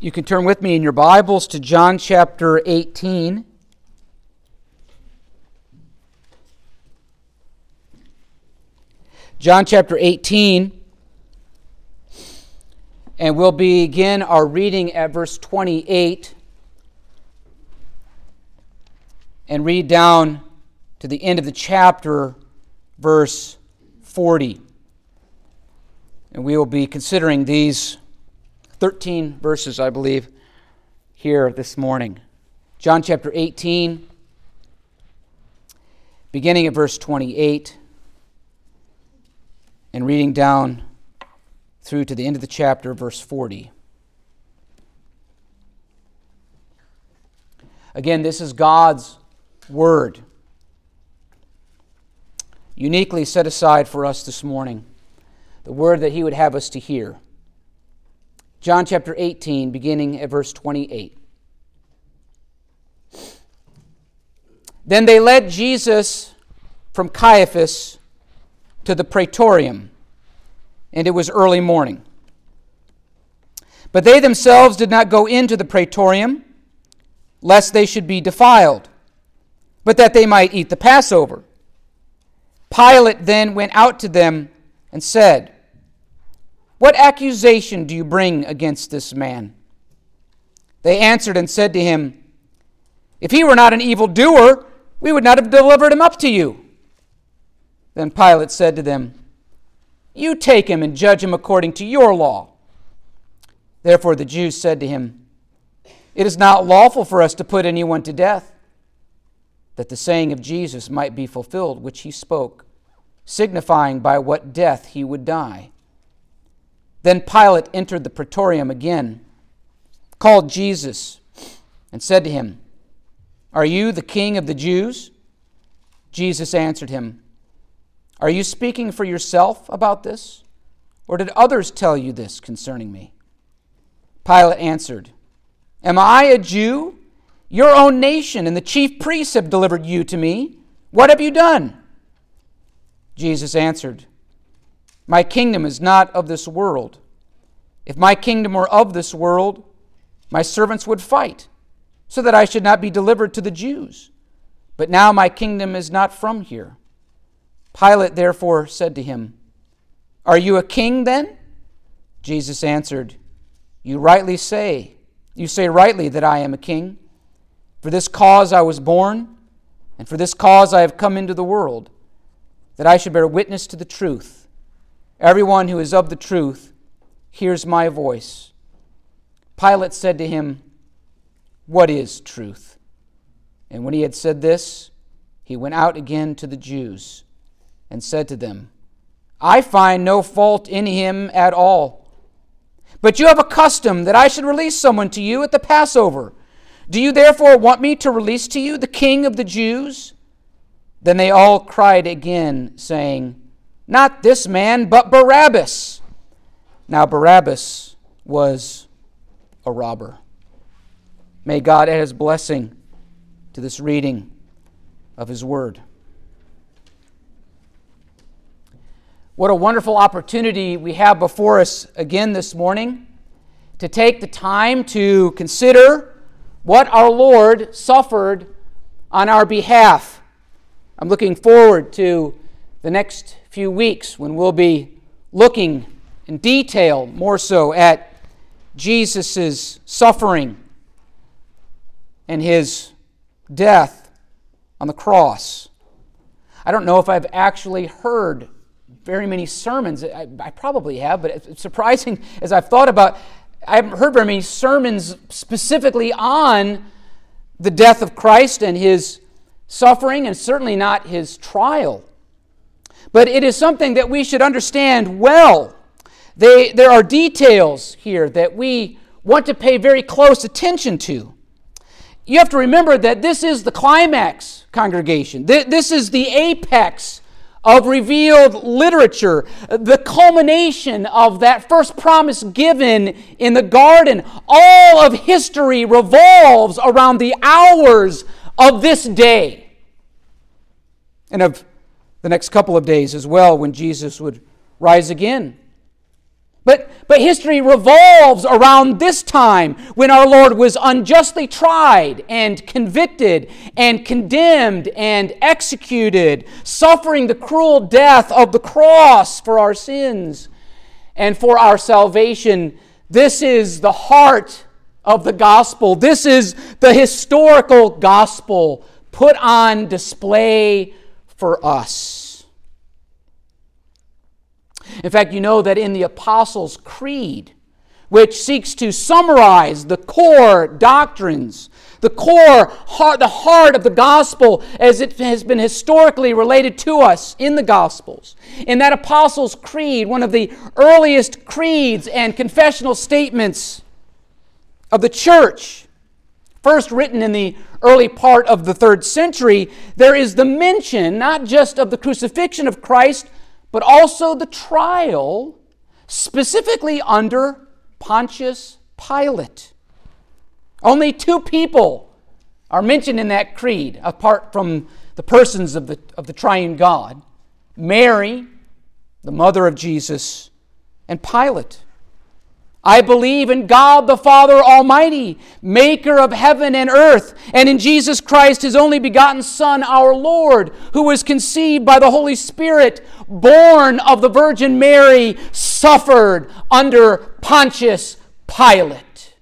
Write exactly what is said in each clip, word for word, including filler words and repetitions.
You can turn with me in your Bibles to John chapter eighteen. John chapter eighteen. And we'll begin our reading at verse twenty-eight and read down to the end of the chapter, verse forty. And we will be considering these thirteen verses, I believe, here this morning. John chapter eighteen, beginning at verse twenty-eight, and reading down through to the end of the chapter, verse forty. Again, this is God's Word, uniquely set aside for us this morning, the Word that He would have us to hear. John chapter eighteen, beginning at verse twenty-eight. Then they led Jesus from Caiaphas to the praetorium, and it was early morning. But they themselves did not go into the praetorium, lest they should be defiled, but that they might eat the Passover. Pilate then went out to them and said, "What accusation do you bring against this man?" They answered and said to him, "If he were not an evildoer, we would not have delivered him up to you." Then Pilate said to them, "You take him and judge him according to your law." Therefore the Jews said to him, "It is not lawful for us to put anyone to death," that the saying of Jesus might be fulfilled, which he spoke, signifying by what death he would die. Then Pilate entered the praetorium again, called Jesus, and said to him, "Are you the king of the Jews?" Jesus answered him, "Are you speaking for yourself about this, or did others tell you this concerning me?" Pilate answered, "Am I a Jew? Your own nation and the chief priests have delivered you to me. What have you done?" Jesus answered, "My kingdom is not of this world. If my kingdom were of this world, my servants would fight, so that I should not be delivered to the Jews. But now my kingdom is not from here." Pilate therefore said to him, "Are you a king then?" Jesus answered, "You rightly say, you say rightly that I am a king. For this cause I was born, and for this cause I have come into the world, that I should bear witness to the truth. Everyone who is of the truth hears my voice." Pilate said to him, "What is truth?" And when he had said this, he went out again to the Jews and said to them, "I find no fault in him at all. But you have a custom that I should release someone to you at the Passover. Do you therefore want me to release to you the King of the Jews?" Then they all cried again, saying, "Not this man, but Barabbas." Now Barabbas was a robber. May God add His blessing to this reading of His Word. What a wonderful opportunity we have before us again this morning to take the time to consider what our Lord suffered on our behalf. I'm looking forward to the next few weeks when we'll be looking in detail, more so, at Jesus' suffering and His death on the cross. I don't know if I've actually heard very many sermons. I, I probably have, but it's surprising as I've thought about, I haven't heard very many sermons specifically on the death of Christ and His suffering, and certainly not His trial. But it is something that we should understand well. They, there are details here that we want to pay very close attention to. You have to remember that this is the climax, congregation. This is the apex of revealed literature, the culmination of that first promise given in the garden. All of history revolves around the hours of this day, and of the next couple of days as well, when Jesus would rise again. But, but history revolves around this time when our Lord was unjustly tried and convicted and condemned and executed, suffering the cruel death of the cross for our sins and for our salvation. This is the heart of the gospel. This is the historical gospel put on display for us. In fact, you know that in the Apostles' Creed, which seeks to summarize the core doctrines, the core, heart, the heart of the gospel as it has been historically related to us in the Gospels. In that Apostles' Creed, one of the earliest creeds and confessional statements of the church, first written in the early part of the third century, there is the mention not just of the crucifixion of Christ, but also the trial, specifically under Pontius Pilate. Only two people are mentioned in that creed, apart from the persons of the, of the triune God: Mary, the mother of Jesus, and Pilate. I believe in God the Father Almighty, maker of heaven and earth, and in Jesus Christ, his only begotten Son, our Lord, who was conceived by the Holy Spirit, born of the Virgin Mary, suffered under Pontius Pilate.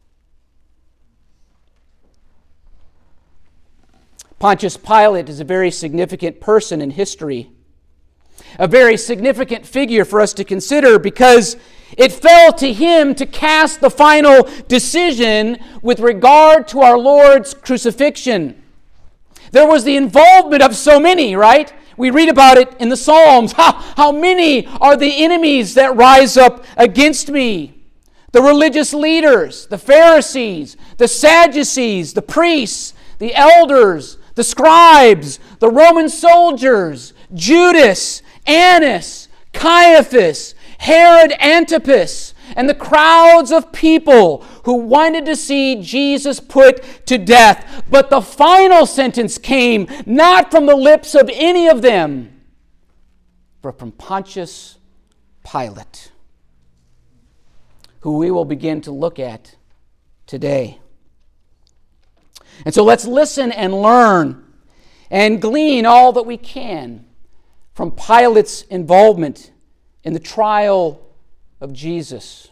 Pontius Pilate is a very significant person in history, a very significant figure for us to consider, because it fell to him to cast the final decision with regard to our Lord's crucifixion. There was the involvement of so many, right? We read about it in the Psalms. How, how many are the enemies that rise up against me? The religious leaders, the Pharisees, the Sadducees, the priests, the elders, the scribes, the Roman soldiers, Judas, Annas, Caiaphas, Herod Antipas, and the crowds of people who wanted to see Jesus put to death. But the final sentence came not from the lips of any of them, but from Pontius Pilate, who we will begin to look at today. And so let's listen and learn and glean all that we can from Pilate's involvement in the trial of Jesus.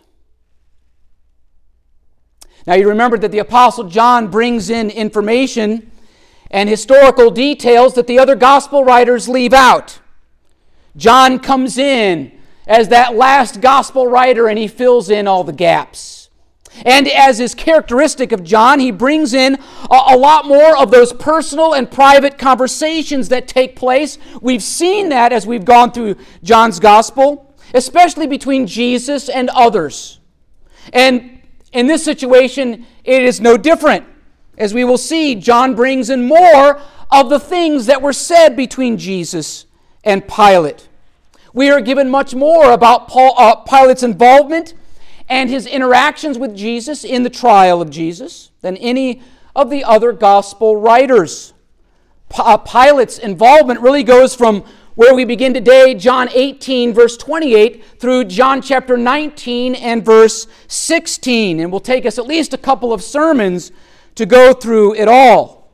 Now, you remember that the Apostle John brings in information and historical details that the other gospel writers leave out. John comes in as that last gospel writer, and he fills in all the gaps. And as is characteristic of John, he brings in a, a lot more of those personal and private conversations that take place. We've seen that as we've gone through John's gospel, especially between Jesus and others. And in this situation, it is no different. As we will see, John brings in more of the things that were said between Jesus and Pilate. We are given much more about Paul, uh, Pilate's involvement and his interactions with Jesus in the trial of Jesus than any of the other gospel writers. P- uh, Pilate's involvement really goes from where we begin today, John eighteen, verse twenty-eight, through John chapter nineteen and verse sixteen. And will take us at least a couple of sermons to go through it all.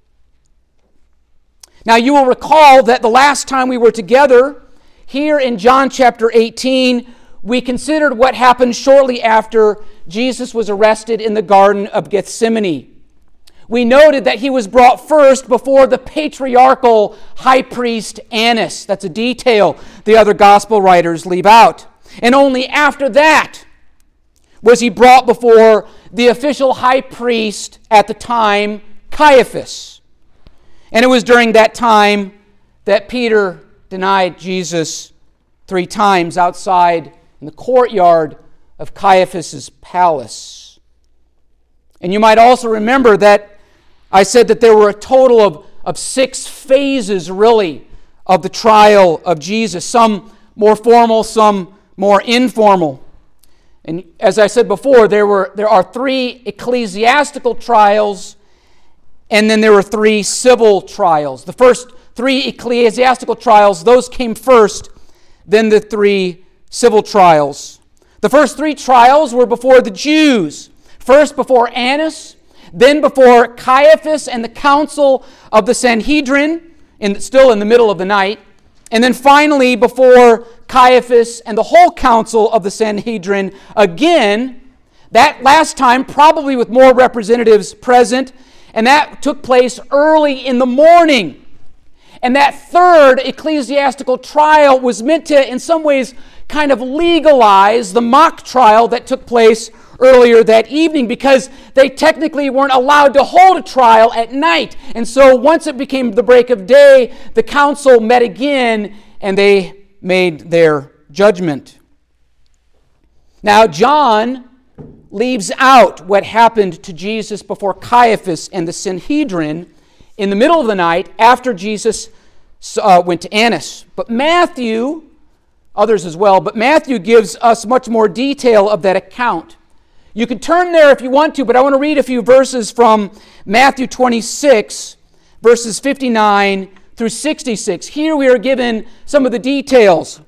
Now, you will recall that the last time we were together, here in John chapter eighteen, we considered what happened shortly after Jesus was arrested in the Garden of Gethsemane. We noted that he was brought first before the patriarchal high priest Annas. That's a detail the other gospel writers leave out. And only after that was he brought before the official high priest at the time, Caiaphas. And it was during that time that Peter denied Jesus three times outside in the courtyard of Caiaphas' palace. And you might also remember that I said that there were a total of, of six phases, really, of the trial of Jesus. Some more formal, some more informal. And as I said before, there were there are three ecclesiastical trials, and then there were three civil trials. The first three ecclesiastical trials, those came first, then the three civil trials. The first three trials were before the Jews. First before Annas, then before Caiaphas and the council of the Sanhedrin, in, still in the middle of the night, and then finally before Caiaphas and the whole council of the Sanhedrin again, that last time probably with more representatives present, and that took place early in the morning. And that third ecclesiastical trial was meant to, in some ways, kind of legalize the mock trial that took place earlier that evening, because they technically weren't allowed to hold a trial at night. And so once it became the break of day, the council met again and they made their judgment. Now, John leaves out what happened to Jesus before Caiaphas and the Sanhedrin in the middle of the night after Jesus uh, went to Annas. But Matthew, others as well, but Matthew gives us much more detail of that account. You can turn there if you want to, but I want to read a few verses from Matthew twenty-six, verses fifty-nine through sixty-six. Here we are given some of the details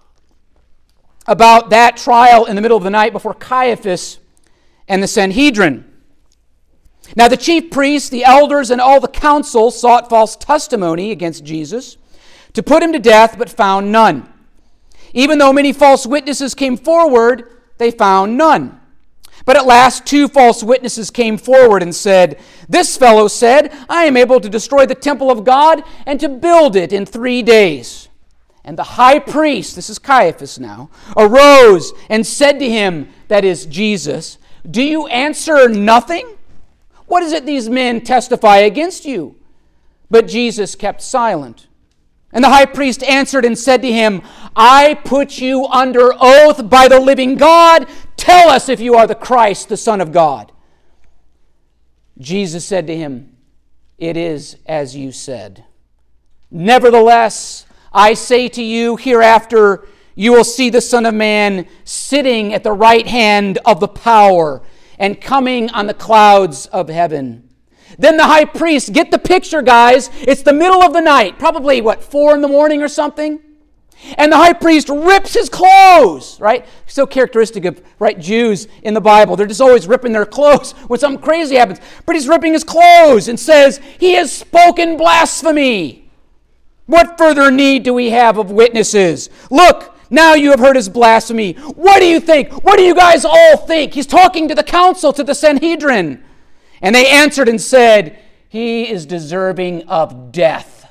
about that trial in the middle of the night before Caiaphas and the Sanhedrin. Now the chief priests, the elders, and all the council sought false testimony against Jesus to put him to death, but found none. Even though many false witnesses came forward, they found none. But at last two false witnesses came forward and said, "This fellow said, I am able to destroy the temple of God and to build it in three days. And the high priest," this is Caiaphas now, "arose and said to him," that is Jesus, "Do you answer nothing? What is it these men testify against you?" But Jesus kept silent. And the high priest answered and said to him, "I put you under oath by the living God. Tell us if you are the Christ, the Son of God." Jesus said to him, "It is as you said. Nevertheless, I say to you, hereafter you will see the Son of Man sitting at the right hand of the power and coming on the clouds of heaven." Then the high priest, get the picture, guys. It's the middle of the night, probably, what, four in the morning or something? And the high priest rips his clothes, right? So characteristic of, right, Jews in the Bible. They're just always ripping their clothes when something crazy happens. But he's ripping his clothes and says, "He has spoken blasphemy. What further need do we have of witnesses? Look, now you have heard his blasphemy. What do you think? What do you guys all think?" He's talking to the council, to the Sanhedrin. And they answered and said, "He is deserving of death."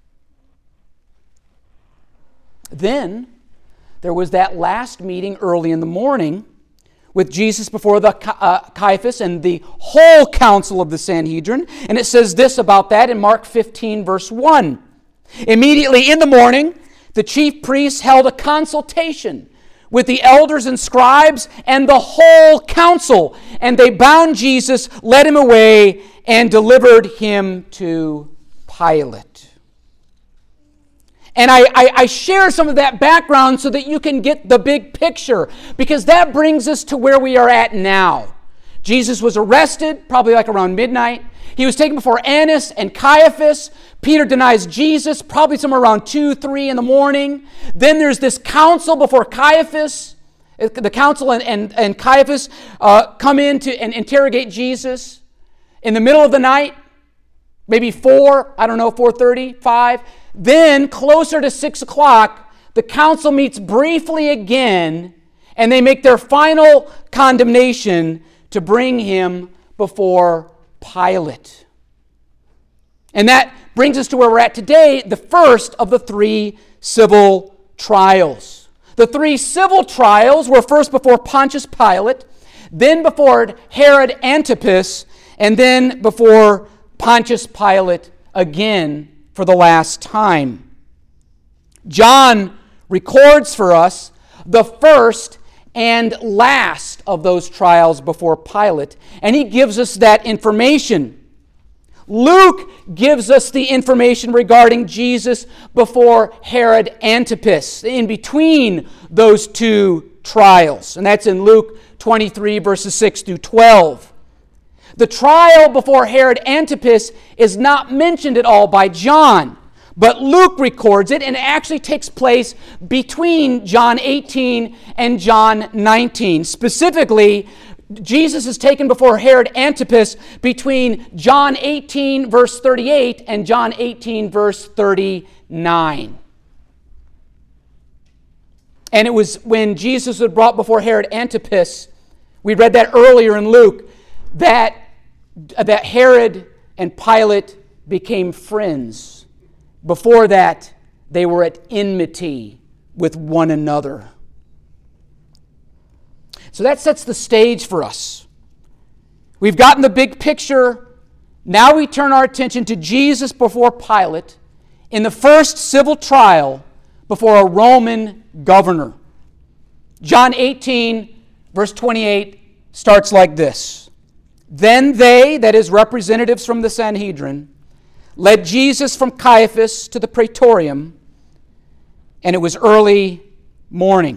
Then there was that last meeting early in the morning with Jesus before the uh, Caiaphas and the whole council of the Sanhedrin. And it says this about that in Mark fifteen, verse one. "Immediately in the morning, the chief priests held a consultation with the elders and scribes and the whole council, and they bound Jesus, led him away, and delivered him to Pilate." And I, I, I share some of that background so that you can get the big picture, because that brings us to where we are at now. Jesus was arrested, probably like around midnight. He was taken before Annas and Caiaphas. Peter denies Jesus, probably somewhere around two, three in the morning. Then there's this council before Caiaphas. The council and, and, and Caiaphas uh, come in to and interrogate Jesus in the middle of the night, maybe four, I don't know, four thirty, five. Then, closer to six o'clock, the council meets briefly again, and they make their final condemnation to bring him before Pilate. And that brings us to where we're at today, the first of the three civil trials. The three civil trials were first before Pontius Pilate, then before Herod Antipas, and then before Pontius Pilate again for the last time. John records for us the first and last of those trials before Pilate, and he gives us that information. Luke gives us the information regarding Jesus before Herod Antipas, in between those two trials. And that's in Luke twenty-three, verses six through twelve. The trial before Herod Antipas is not mentioned at all by John, But Luke records it, and it actually takes place between John eighteen and John nineteen. Specifically, Jesus is taken before Herod Antipas between John eighteen, verse thirty-eight, and John eighteen, verse thirty-nine. And it was when Jesus was brought before Herod Antipas, we read that earlier in Luke, that, that Herod and Pilate became friends. Before that, they were at enmity with one another. So that sets the stage for us. We've gotten the big picture. Now we turn our attention to Jesus before Pilate in the first civil trial before a Roman governor. John eighteen, verse twenty-eight, starts like this. Then they, that is representatives from the Sanhedrin, led Jesus from Caiaphas to the praetorium, and it was early morning.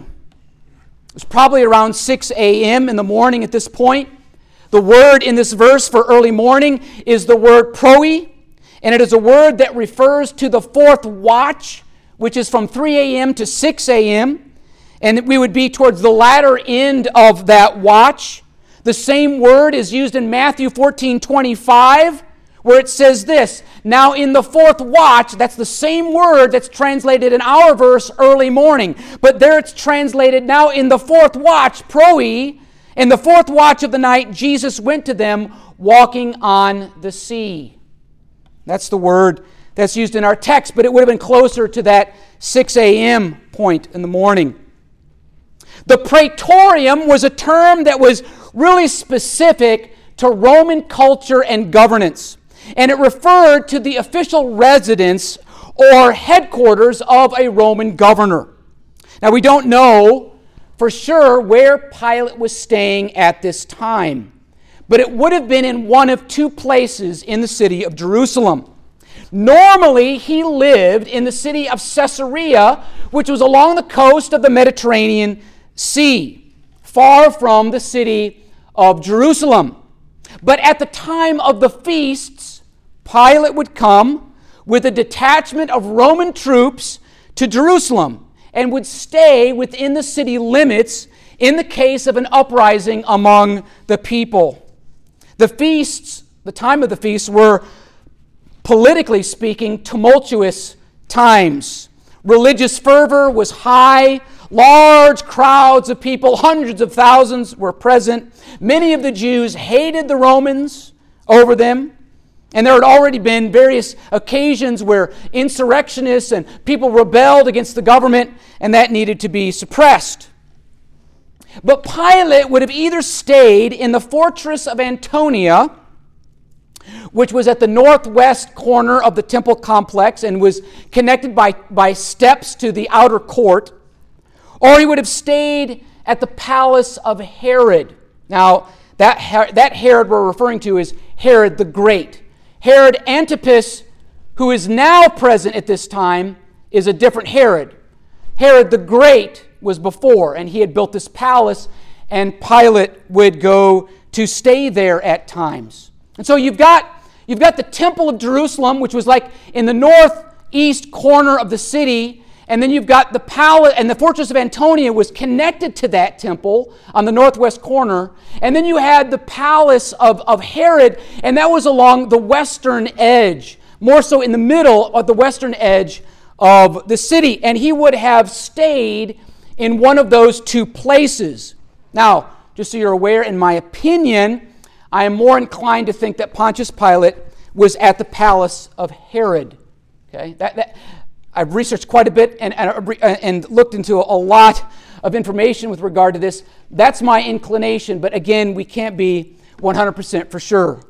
It was probably around six a.m. in the morning at this point. The word in this verse for early morning is the word proi, and it is a word that refers to the fourth watch, which is from three a.m. to six a.m., and we would be towards the latter end of that watch. The same word is used in Matthew fourteen twenty-five, where it says this, now in the fourth watch, that's the same word that's translated in our verse, early morning. But there it's translated, now in the fourth watch, proi, in the fourth watch of the night, Jesus went to them walking on the sea. That's the word that's used in our text, but it would have been closer to that six a.m. point in the morning. The praetorium was a term that was really specific to Roman culture and governance. And it referred to the official residence or headquarters of a Roman governor. Now, we don't know for sure where Pilate was staying at this time, but it would have been in one of two places in the city of Jerusalem. Normally, he lived in the city of Caesarea, which was along the coast of the Mediterranean Sea, far from the city of Jerusalem. But at the time of the feasts, Pilate would come with a detachment of Roman troops to Jerusalem and would stay within the city limits in the case of an uprising among the people. The feasts, the time of the feasts, were, politically speaking, tumultuous times. Religious fervor was high. Large crowds of people, hundreds of thousands, were present. Many of the Jews hated the Romans over them. And there had already been various occasions where insurrectionists and people rebelled against the government, and that needed to be suppressed. But Pilate would have either stayed in the fortress of Antonia, which was at the northwest corner of the temple complex and was connected by, by steps to the outer court, or he would have stayed at the palace of Herod. Now, that, that Herod we're referring to is Herod the Great. Herod Antipas, who is now present at this time, is a different Herod. Herod the Great was before, and he had built this palace, and Pilate would go to stay there at times. And so you've got, you've got the Temple of Jerusalem, which was like in the northeast corner of the city, and then you've got the palace, and the fortress of Antonia was connected to that temple on the northwest corner. And then you had the palace of, of Herod, and that was along the western edge, more so in the middle of the western edge of the city. And he would have stayed in one of those two places. Now, just so you're aware, in my opinion, I am more inclined to think that Pontius Pilate was at the palace of Herod. Okay, that, that I've researched quite a bit and, and, and looked into a lot of information with regard to this. That's my inclination, but again, we can't be one hundred percent for sure.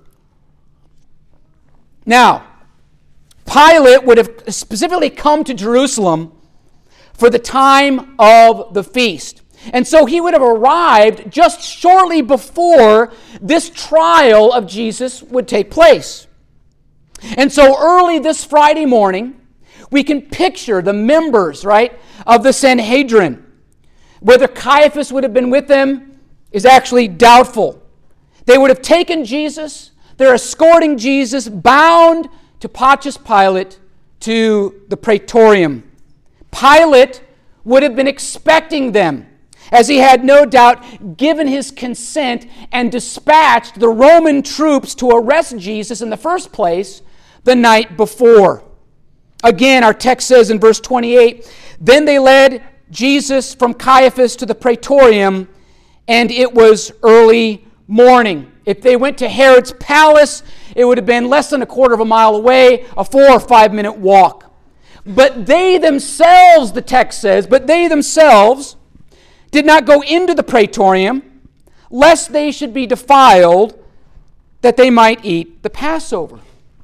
Now, Pilate would have specifically come to Jerusalem for the time of the feast. And so he would have arrived just shortly before this trial of Jesus would take place. And so early this Friday morning, we can picture the members, right, of the Sanhedrin. Whether Caiaphas would have been with them is actually doubtful. They would have taken Jesus. They're escorting Jesus, bound to Pontius Pilate, to the praetorium. Pilate would have been expecting them, as he had no doubt given his consent and dispatched the Roman troops to arrest Jesus in the first place the night before. Again, our text says in verse twenty-eight, "Then they led Jesus from Caiaphas to the praetorium, and it was early morning." If they went to Herod's palace, it would have been less than a quarter of a mile away, a four or five minute walk. But they themselves, the text says, but they themselves did not go into the praetorium, lest they should be defiled, that they might eat the Passover.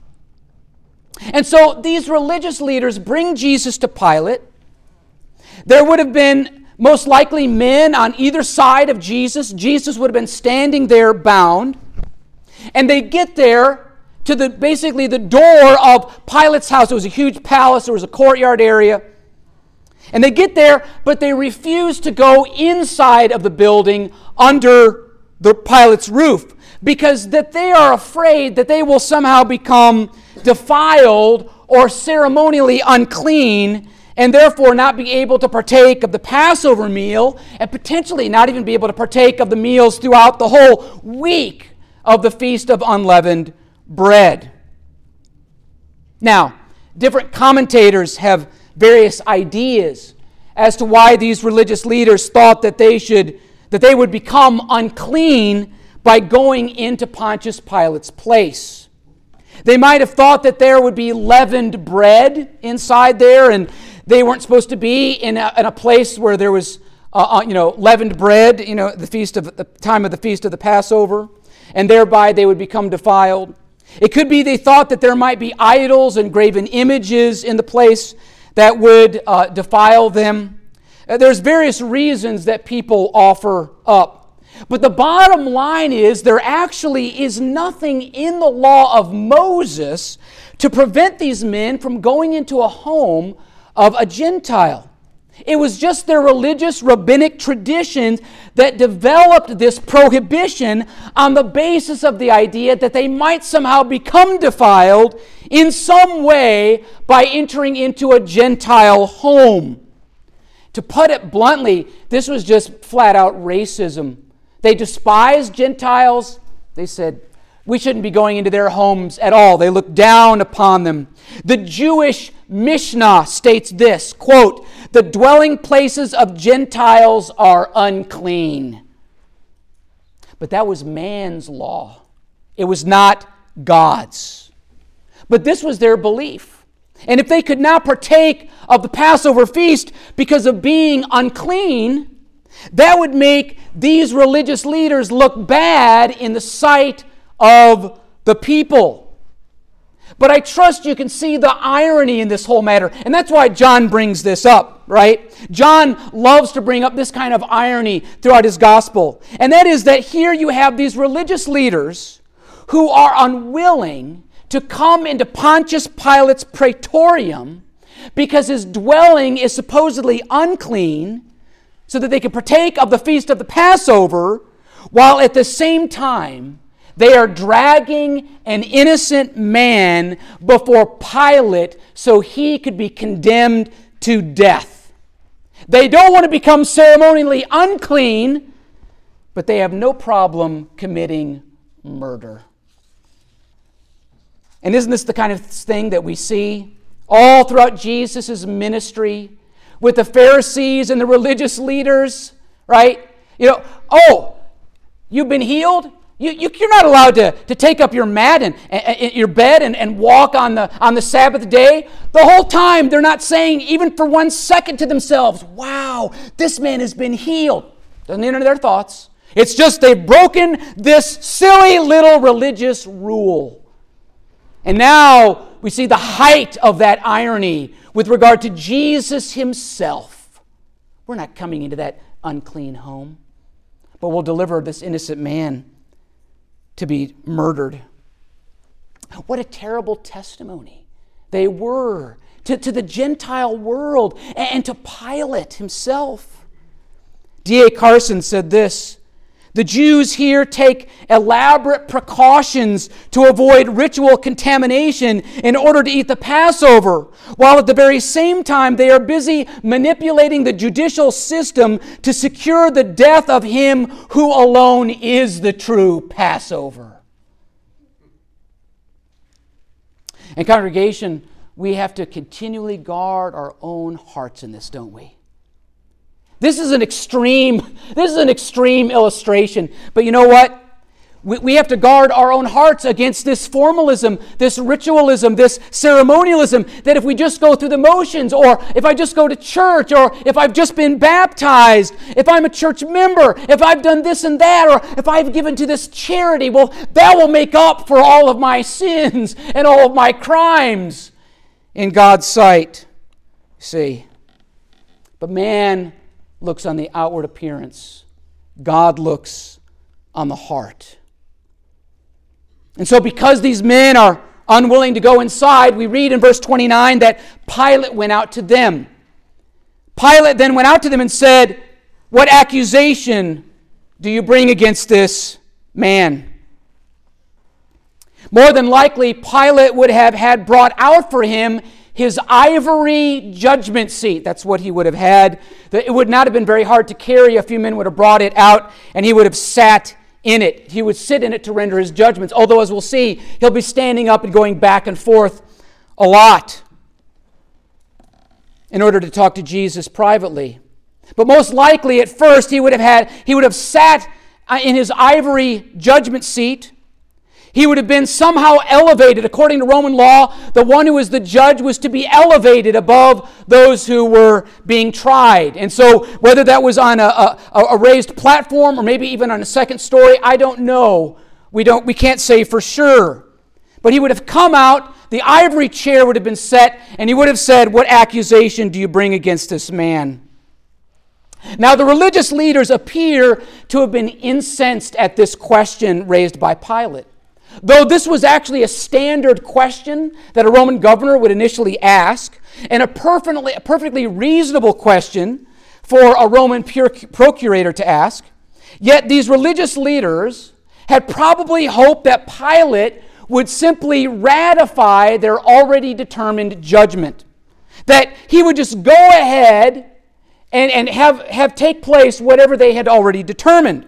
And so these religious leaders bring Jesus to Pilate. There would have been most likely men on either side of Jesus. Jesus would have been standing there bound. And they get there to the basically the door of Pilate's house. It was a huge palace. There was a courtyard area. And they get there, but they refuse to go inside of the building under the Pilate's roof, because that they are afraid that they will somehow become defiled or ceremonially unclean, and therefore not be able to partake of the Passover meal, and potentially not even be able to partake of the meals throughout the whole week of the Feast of Unleavened Bread. Now, different commentators have various ideas as to why these religious leaders thought that they should, that they would become unclean by going into Pontius Pilate's place. They might have thought that there would be leavened bread inside there, and they weren't supposed to be in a, in a place where there was, uh, uh, you know, leavened bread, you know, the feast of the time of the feast of the Passover, and thereby they would become defiled. It could be they thought that there might be idols and graven images in the place that would uh, defile them. Uh, there's various reasons that people offer up. But the bottom line is there actually is nothing in the law of Moses to prevent these men from going into a home of a Gentile. It was just their religious rabbinic traditions that developed this prohibition on the basis of the idea that they might somehow become defiled in some way by entering into a Gentile home. To put it bluntly, this was just flat out racism. They despised Gentiles. They said, we shouldn't be going into their homes at all. They looked down upon them. The Jewish Mishnah states this, quote, "The dwelling places of Gentiles are unclean." But that was man's law. It was not God's. But this was their belief. And if they could not partake of the Passover feast because of being unclean, that would make these religious leaders look bad in the sight of the people. But I trust you can see the irony in this whole matter. And that's why John brings this up, right? John loves to bring up this kind of irony throughout his gospel. And that is that here you have these religious leaders who are unwilling to come into Pontius Pilate's praetorium because his dwelling is supposedly unclean, so that they can partake of the feast of the Passover, while at the same time they are dragging an innocent man before Pilate so he could be condemned to death. They don't want to become ceremonially unclean, but they have no problem committing murder. And isn't this the kind of thing that we see all throughout Jesus' ministry with the Pharisees and the religious leaders, right? You know, oh, you've been healed? You, you, you're not allowed to, to take up your mat and, and your bed and, and walk on the, on the Sabbath day. The whole time they're not saying even for one second to themselves, wow, this man has been healed. Doesn't enter their thoughts. It's just they've broken this silly little religious rule. And now we see the height of that irony with regard to Jesus himself. We're not coming into that unclean home, but we'll deliver this innocent man to be murdered. What a terrible testimony they were to, to the Gentile world and to Pilate himself. D A Carson said this: The Jews here take elaborate precautions to avoid ritual contamination in order to eat the Passover, while at the very same time they are busy manipulating the judicial system to secure the death of him who alone is the true Passover. And congregation, we have to continually guard our own hearts in this, don't we? This is an extreme, this is an extreme illustration. But you know what? We, we have to guard our own hearts against this formalism, this ritualism, this ceremonialism, that if we just go through the motions, or if I just go to church, or if I've just been baptized, if I'm a church member, if I've done this and that, or if I've given to this charity, well, that will make up for all of my sins and all of my crimes in God's sight. See? But man looks on the outward appearance. God looks on the heart. And so because these men are unwilling to go inside, we read in verse twenty-nine that Pilate went out to them. Pilate then went out to them and said, "What accusation do you bring against this man?" More than likely, Pilate would have had brought out for him his ivory judgment seat. That's what he would have had. It would not have been very hard to carry. A few men would have brought it out, and he would have sat in it. He would sit in it to render his judgments. Although, as we'll see, he'll be standing up and going back and forth a lot in order to talk to Jesus privately. But most likely, at first, he would have had he would have sat in his ivory judgment seat. He would have been somehow elevated. According to Roman law, the one who was the judge was to be elevated above those who were being tried. And so whether that was on a, a, a raised platform or maybe even on a second story, I don't know. We don't. We can't say for sure. But he would have come out, the ivory chair would have been set, and he would have said, "What accusation do you bring against this man?" Now, the religious leaders appear to have been incensed at this question raised by Pilate. Though this was actually a standard question that a Roman governor would initially ask, and a perfectly, a perfectly reasonable question for a Roman procurator to ask, yet these religious leaders had probably hoped that Pilate would simply ratify their already determined judgment, that he would just go ahead and, and have, have take place whatever they had already determined.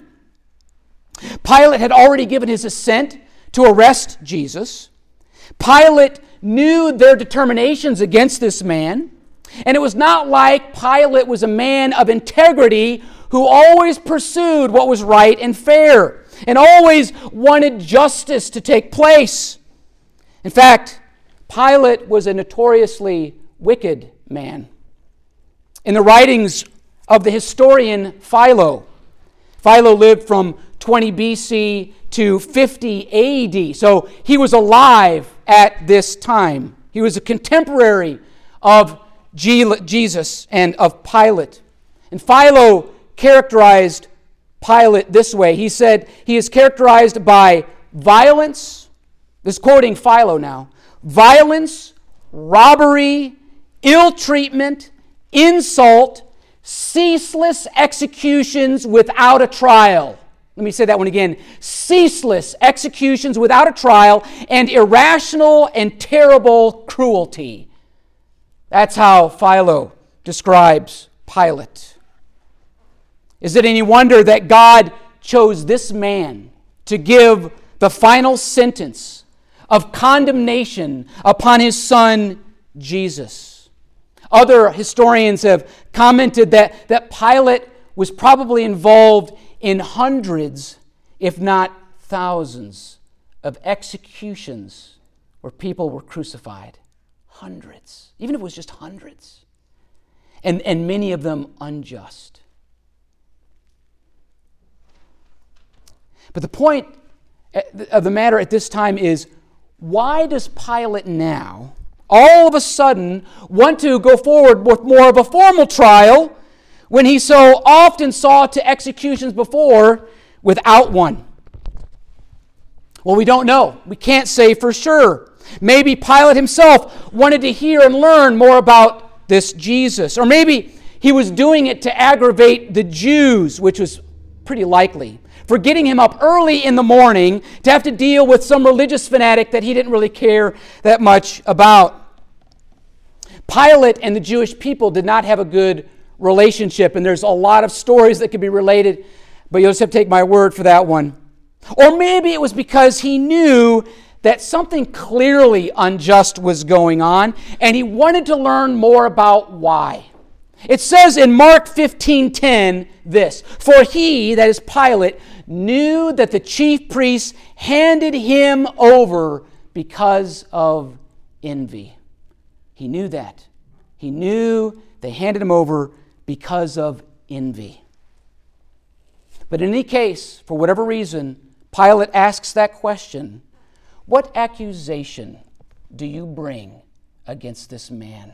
Pilate had already given his assent to arrest Jesus. Pilate knew their determinations against this man, and it was not like Pilate was a man of integrity who always pursued what was right and fair and always wanted justice to take place. In fact, Pilate was a notoriously wicked man. In the writings of the historian Philo, Philo lived from twenty B C to fifty A D. So he was alive at this time. He was a contemporary of Jesus and of Pilate. And Philo characterized Pilate this way. He said he is characterized by violence, this is quoting Philo now, violence, robbery, ill treatment, insult, ceaseless executions without a trial. Let me say that one again. Ceaseless executions without a trial and irrational and terrible cruelty. That's how Philo describes Pilate. Is it any wonder that God chose this man to give the final sentence of condemnation upon his son, Jesus? Other historians have commented that, that Pilate was probably involved in hundreds, if not thousands, of executions where people were crucified. Hundreds. Even if it was just hundreds. And, and many of them unjust. But the point of the matter at this time is, why does Pilate now all of a sudden want to go forward with more of a formal trial when he so often saw to executions before without one? Well, we don't know. We can't say for sure. Maybe Pilate himself wanted to hear and learn more about this Jesus. Or maybe he was doing it to aggravate the Jews, which was pretty likely. for getting him up early in the morning to have to deal with some religious fanatic that he didn't really care that much about. Pilate and the Jewish people did not have a good relationship, and there's a lot of stories that could be related, but you'll just have to take my word for that one. Or maybe it was because he knew that something clearly unjust was going on, and he wanted to learn more about why. It says in Mark fifteen ten this, "For he," that is Pilate, "knew that the chief priests handed him over because of envy." He knew that. He knew they handed him over because of envy. But in any case, for whatever reason, Pilate asks that question, "What accusation do you bring against this man?"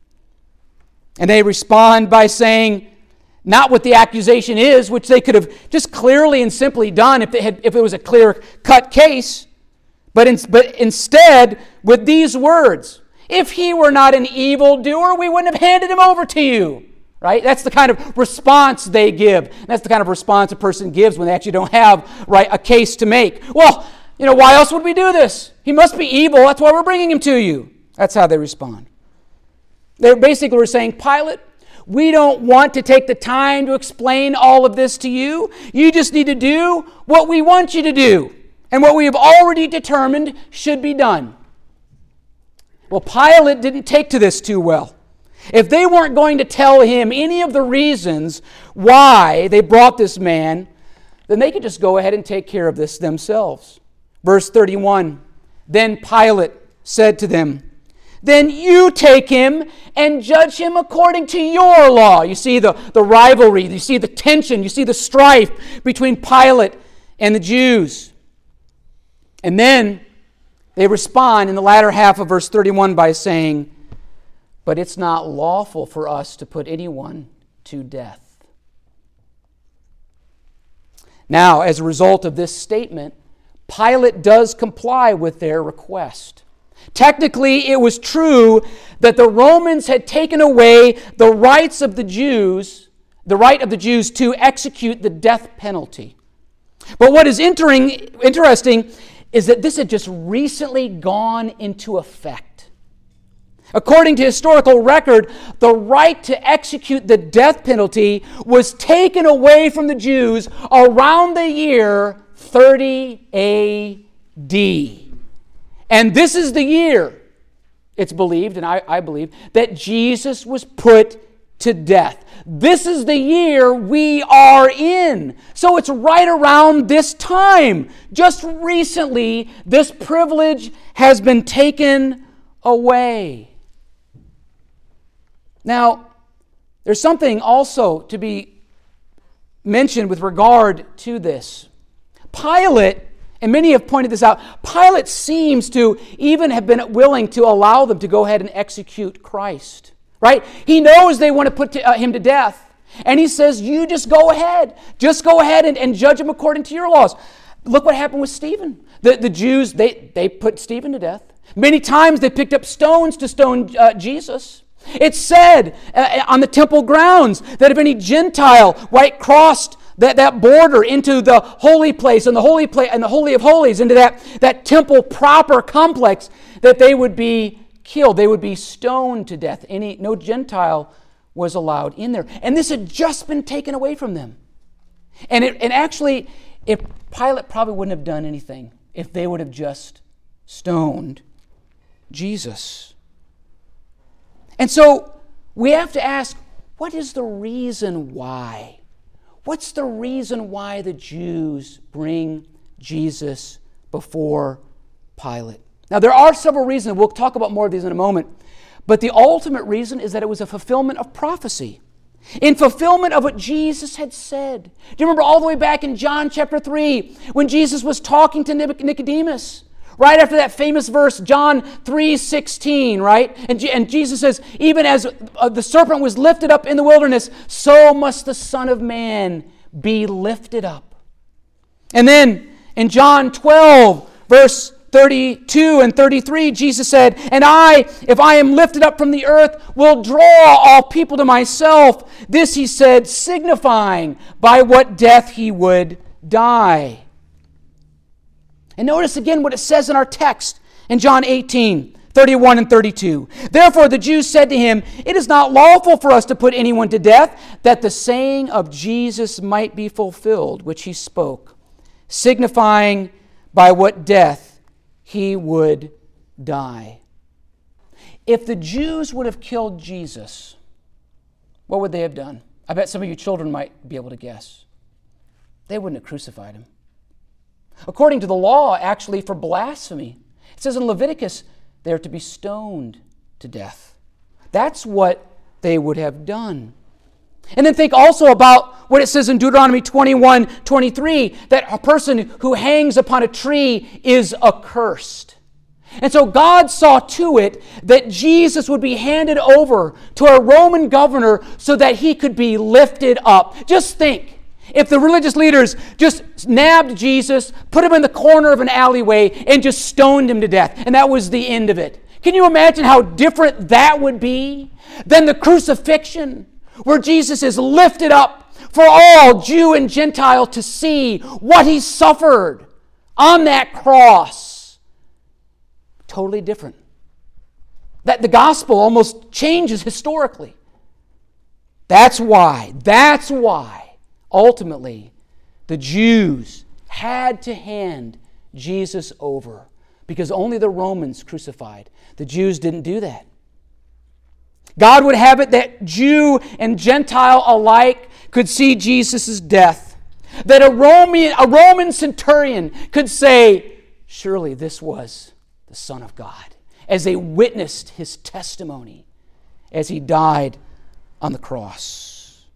And they respond by saying, not what the accusation is, which they could have just clearly and simply done if, they had, if it was a clear-cut case, but, in, but instead with these words, "If he were not an evildoer, we wouldn't have handed him over to you." Right? That's the kind of response they give. That's the kind of response a person gives when they actually don't have, right, a case to make. Well, you know, why else would we do this? He must be evil. That's why we're bringing him to you. That's how they respond. They basically were saying, "Pilate, we don't want to take the time to explain all of this to you. You just need to do what we want you to do and what we have already determined should be done." Well, Pilate didn't take to this too well. If they weren't going to tell him any of the reasons why they brought this man, then they could just go ahead and take care of this themselves. Verse thirty-one, "Then Pilate said to them, 'Then you take him and judge him according to your law.'" You see the, the rivalry, you see the tension, you see the strife between Pilate and the Jews. And then they respond in the latter half of verse thirty-one by saying, "But it's not lawful for us to put anyone to death." Now, as a result of this statement, Pilate does comply with their request. Technically, it was true that the Romans had taken away the rights of the Jews, the right of the Jews to execute the death penalty. But what is entering, interesting is that this had just recently gone into effect. According to historical record, the right to execute the death penalty was taken away from the Jews around the year thirty A D. And this is the year, it's believed, and I, I believe, that Jesus was put to death. This is the year we are in. So it's right around this time. Just recently, this privilege has been taken away. Now, there's something also to be mentioned with regard to this. Pilate, and many have pointed this out, Pilate seems to even have been willing to allow them to go ahead and execute Christ. Right? He knows they want to put to, uh, him to death. And he says, you just go ahead. Just go ahead and, and judge him according to your laws. Look what happened with Stephen. The, the Jews, they, they put Stephen to death. Many times they picked up stones to stone uh, Jesus. It's said uh, on the temple grounds that if any Gentile right, crossed that, that border into the holy place and the holy place and the Holy of Holies, into that, that temple proper complex, that they would be killed. They would be stoned to death. Any no Gentile was allowed in there. And this had just been taken away from them. And it, and actually, if Pilate probably wouldn't have done anything if they would have just stoned Jesus. And so we have to ask, what is the reason why? What's the reason why the Jews bring Jesus before Pilate? Now, there are several reasons. We'll talk about more of these in a moment. But the ultimate reason is that it was a fulfillment of prophecy. In fulfillment of what Jesus had said. Do you remember all the way back in John chapter three when Jesus was talking to Nicodemus? Right after that famous verse, John three sixteen, right? And, and Jesus says, even as the serpent was lifted up in the wilderness, so must the Son of Man be lifted up. And then in John twelve, verse thirty-two and thirty-three, Jesus said, and I, if I am lifted up from the earth, will draw all people to myself. This he said, signifying by what death he would die. And notice again what it says in our text in John eighteen, thirty-one and thirty-two. Therefore the Jews said to him, it is not lawful for us to put anyone to death, that the saying of Jesus might be fulfilled, which he spoke, signifying by what death he would die. If the Jews would have killed Jesus, what would they have done? I bet some of you children might be able to guess. They wouldn't have crucified him. According to the law, actually, for blasphemy, it says in Leviticus, they are to be stoned to death. That's what they would have done. And then think also about what it says in Deuteronomy twenty-one, twenty-three, that a person who hangs upon a tree is accursed. And so God saw to it that Jesus would be handed over to a Roman governor so that he could be lifted up. Just think. If the religious leaders just nabbed Jesus, put him in the corner of an alleyway, and just stoned him to death, and that was the end of it. Can you imagine how different that would be than the crucifixion, where Jesus is lifted up for all, Jew and Gentile, to see what he suffered on that cross? Totally different. That the gospel almost changes historically. That's why, that's why, ultimately, the Jews had to hand Jesus over, because only the Romans crucified. The Jews didn't do that. God would have it that Jew and Gentile alike could see Jesus' death. That a Roman, a Roman centurion could say, surely this was the Son of God, as they witnessed his testimony as he died on the cross.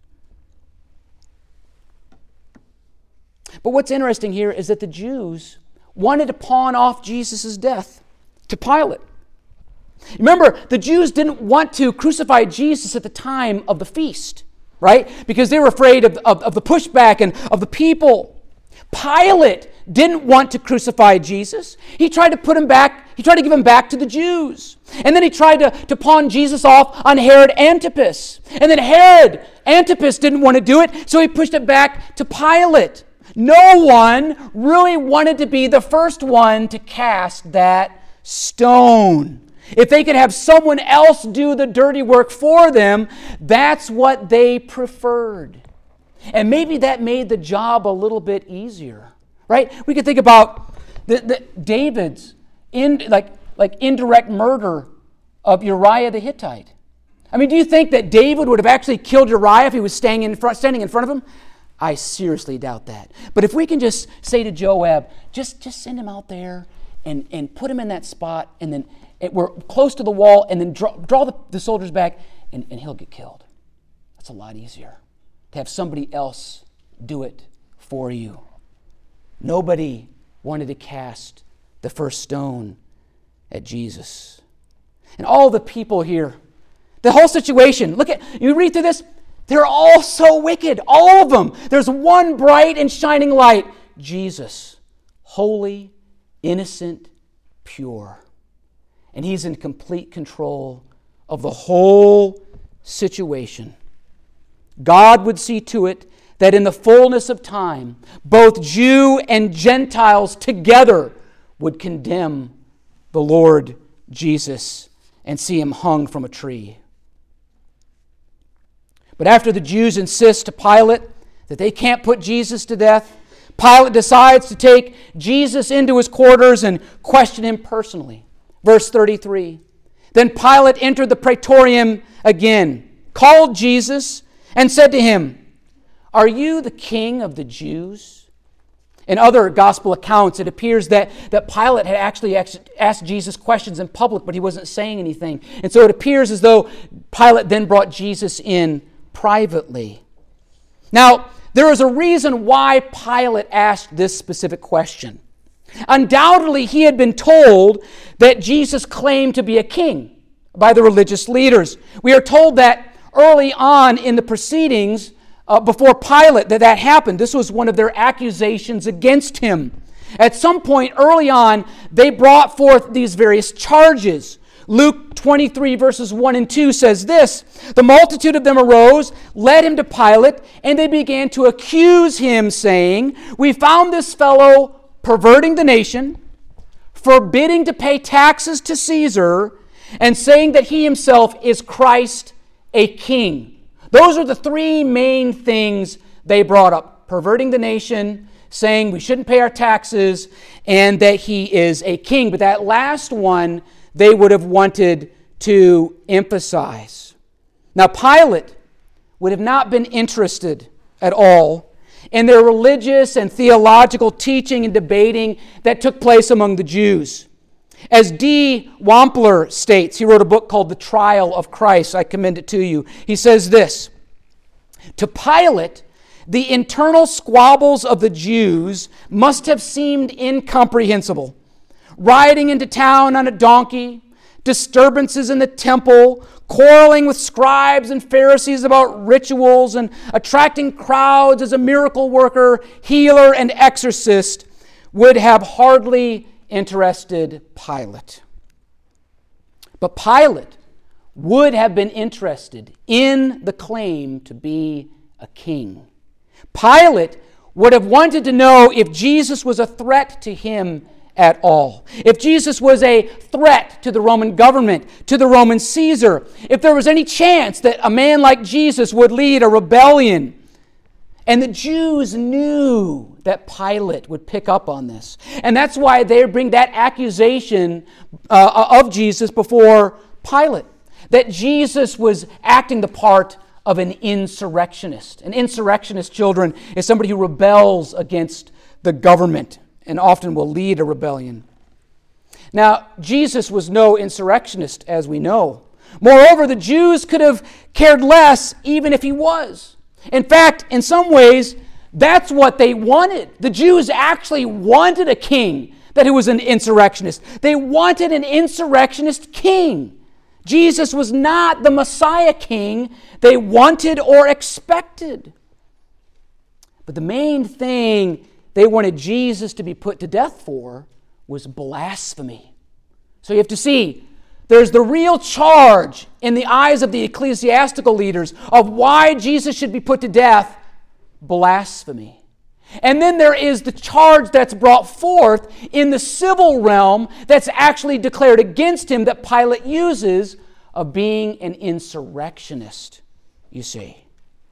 But what's interesting here is that the Jews wanted to pawn off Jesus' death to Pilate. Remember, the Jews didn't want to crucify Jesus at the time of the feast, right? Because they were afraid of, of, of the pushback and of the people. Pilate didn't want to crucify Jesus. He tried to put him back, he tried to give him back to the Jews. And then he tried to, to pawn Jesus off on Herod Antipas. And then Herod Antipas didn't want to do it, so he pushed it back to Pilate. No one really wanted to be the first one to cast that stone. If they could have someone else do the dirty work for them, that's what they preferred. And maybe that made the job a little bit easier, right? We could think about the, the David's in, like, like indirect murder of Uriah the Hittite. I mean, do you think that David would have actually killed Uriah if he was standing in front, standing in front of him? I seriously doubt that. But if we can just say to Joab, just, just send him out there and, and put him in that spot, and then it, we're close to the wall, and then draw, draw the, the soldiers back, and, and he'll get killed. That's a lot easier to have somebody else do it for you. Nobody wanted to cast the first stone at Jesus. And all the people here, the whole situation, look at, you read through this, they're all so wicked, all of them. There's one bright and shining light, Jesus, holy, innocent, pure. And he's in complete control of the whole situation. God would see to it that in the fullness of time, both Jew and Gentiles together would condemn the Lord Jesus and see him hung from a tree. But after the Jews insist to Pilate that they can't put Jesus to death, Pilate decides to take Jesus into his quarters and question him personally. Verse thirty-three. Then Pilate entered the praetorium again, called Jesus, and said to him, "Are you the king of the Jews?" In other gospel accounts, it appears that, that Pilate had actually asked Jesus questions in public, but he wasn't saying anything. And so it appears as though Pilate then brought Jesus in privately. Now, there is a reason why Pilate asked this specific question. Undoubtedly, he had been told that Jesus claimed to be a king by the religious leaders. We are told that early on in the proceedings, uh, before Pilate, that that happened. This was one of their accusations against him. At some point early on, they brought forth these various charges. Luke twenty-three verses one and two says this, "The multitude of them arose, led him to Pilate, and they began to accuse him, saying, 'We found this fellow perverting the nation, forbidding to pay taxes to Caesar, and saying that he himself is Christ, a king.'" Those are the three main things they brought up: perverting the nation, saying we shouldn't pay our taxes, and that he is a king. But that last one they would have wanted to emphasize. Now, Pilate would have not been interested at all in their religious and theological teaching and debating that took place among the Jews. As D. Wampler states, he wrote a book called The Trial of Christ. I commend it to you. He says this, "To Pilate, the internal squabbles of the Jews must have seemed incomprehensible. Riding into town on a donkey, disturbances in the temple, quarreling with scribes and Pharisees about rituals, and attracting crowds as a miracle worker, healer, and exorcist would have hardly interested Pilate." But Pilate would have been interested in the claim to be a king. Pilate would have wanted to know if Jesus was a threat to him at all. If Jesus was a threat to the Roman government, to the Roman Caesar, if there was any chance that a man like Jesus would lead a rebellion. And the Jews knew that Pilate would pick up on this. And that's why they bring that accusation uh, of Jesus before Pilate, that Jesus was acting the part of an insurrectionist. An insurrectionist, children, is somebody who rebels against the government and often will lead a rebellion. Now, Jesus was no insurrectionist, as we know. Moreover, the Jews could have cared less even if he was. In fact, in some ways, that's what they wanted. The Jews actually wanted a king that who was an insurrectionist. They wanted an insurrectionist king. Jesus was not the Messiah king they wanted or expected. But the main thing they wanted Jesus to be put to death for was blasphemy. So you have to see, there's the real charge in the eyes of the ecclesiastical leaders of why Jesus should be put to death: blasphemy. And then there is the charge that's brought forth in the civil realm that's actually declared against him that Pilate uses of being an insurrectionist, you see.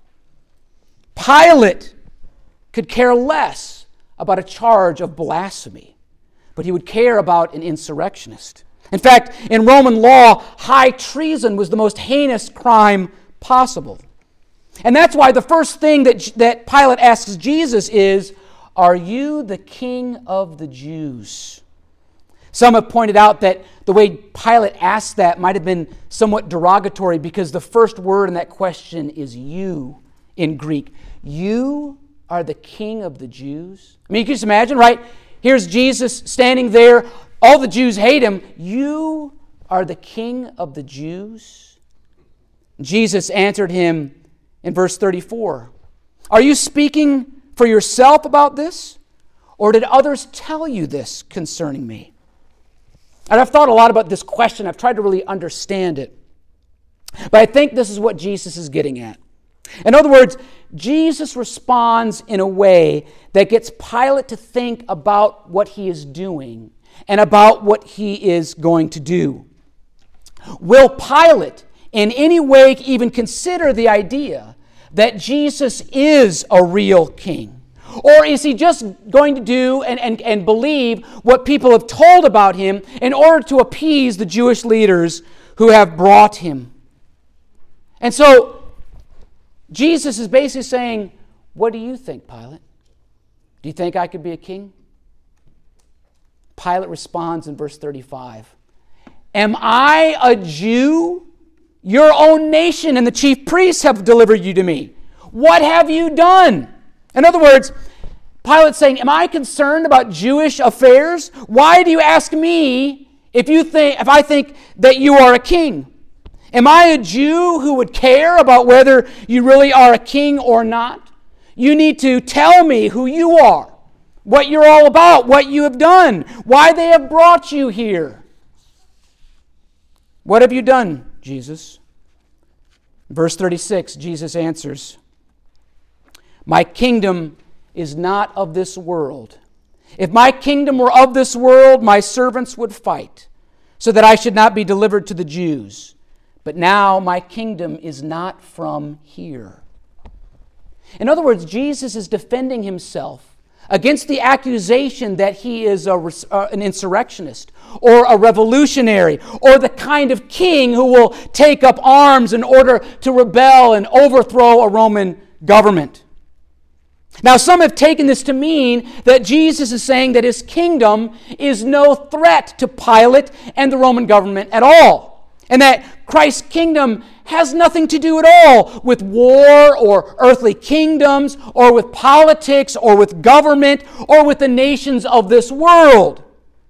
Pilate could care less about a charge of blasphemy, but he would care about an insurrectionist. In fact, in Roman law, high treason was the most heinous crime possible. And that's why the first thing that, that Pilate asks Jesus is, "Are you the king of the Jews?" Some have pointed out that the way Pilate asked that might have been somewhat derogatory because the first word in that question is "you" in Greek. You are the king of the Jews? I mean, you can just imagine, right? Here's Jesus standing there. All the Jews hate him. You are the king of the Jews? Jesus answered him in verse thirty-four. "Are you speaking for yourself about this? Or did others tell you this concerning me?" And I've thought a lot about this question. I've tried to really understand it. But I think this is what Jesus is getting at. In other words, Jesus responds in a way that gets Pilate to think about what he is doing and about what he is going to do. Will Pilate in any way even consider the idea that Jesus is a real king? Or is he just going to do and, and, and believe what people have told about him in order to appease the Jewish leaders who have brought him? And so Jesus is basically saying, what do you think, Pilate? Do you think I could be a king? Pilate responds in verse thirty-five. Am I a Jew? Your own nation and the chief priests have delivered you to me. What have you done? In other words, Pilate's saying, am I concerned about Jewish affairs? Why do you ask me if you think if I think that you are a king? Am I a Jew who would care about whether you really are a king or not? You need to tell me who you are, what you're all about, what you have done, why they have brought you here. What have you done, Jesus? Verse thirty-six, Jesus answers, my kingdom is not of this world. If my kingdom were of this world, my servants would fight, so that I should not be delivered to the Jews. But now my kingdom is not from here. In other words, Jesus is defending himself against the accusation that he is a, uh, an insurrectionist or a revolutionary or the kind of king who will take up arms in order to rebel and overthrow a Roman government. Now, some have taken this to mean that Jesus is saying that his kingdom is no threat to Pilate and the Roman government at all, and that Christ's kingdom has nothing to do at all with war or earthly kingdoms or with politics or with government or with the nations of this world.